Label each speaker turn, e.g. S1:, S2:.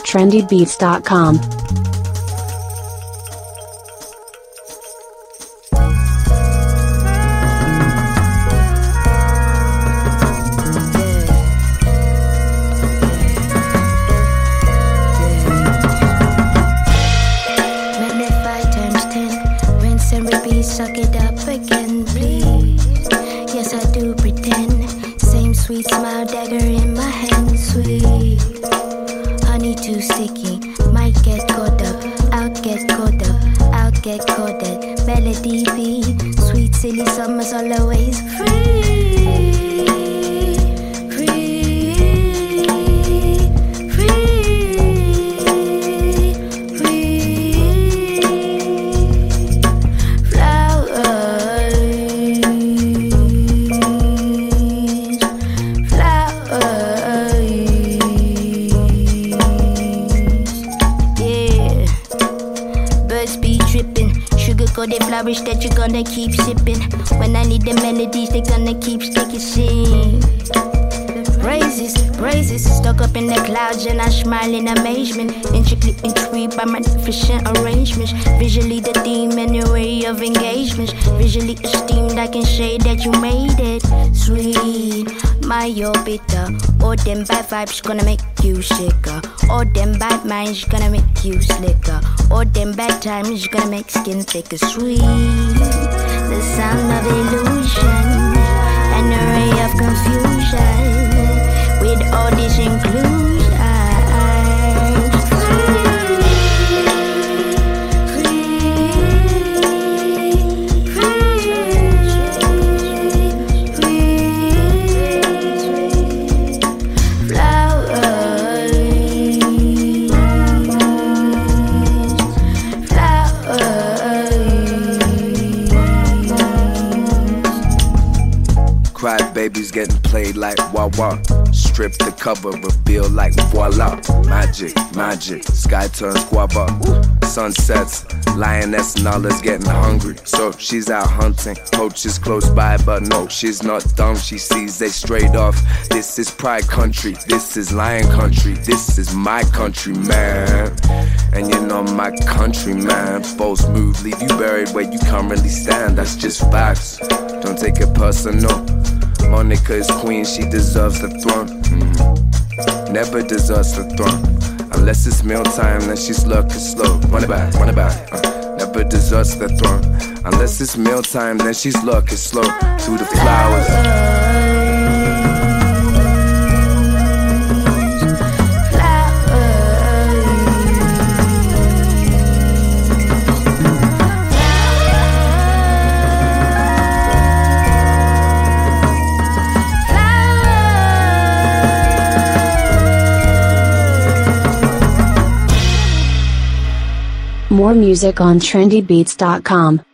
S1: trendybeats.com.
S2: Suck it up again, please. Yes, I do pretend. Same sweet smile, dagger in my hand, sweet. Honey too sticky, might get caught up. I'll get caught up, I'll get caught up. Melody B, sweet silly summers always free. They flourish that you're gonna keep sipping. When I need the melodies, they're gonna keep sticking. Sing praises, stuck up in the clouds and I smile in amazement. Intricately intrigued by magnificent arrangements. Visually the theme and the way of engagements. Visually esteemed, I can say that you made it. Sweet, my orbiter. All them bad vibes gonna make you sicker. All them bad minds gonna make you slicker. All them bad times gonna make skin thicker. Sweet, the sound of illusion, an array of confusion. With all this inclusion.
S3: Babies getting played like wah-wah. Strip the cover, reveal like voila. Magic, sky turns guava. Sunsets, lioness and all is getting hungry. So she's out hunting, poachers close by. But no, she's not dumb, she sees they straight off. This is pride country, this is lion country. This is my country, man. And you know my country, man. False move, leave you buried where you currently stand. That's just facts, don't take it personal. Monica is queen, she deserves the throne. Never deserves the throne. Unless it's mealtime, then she's lurking slow. Run it back. Never deserves the throne. Unless it's mealtime, then she's lurking slow. Through the flowers.
S1: More music on trendybeats.com.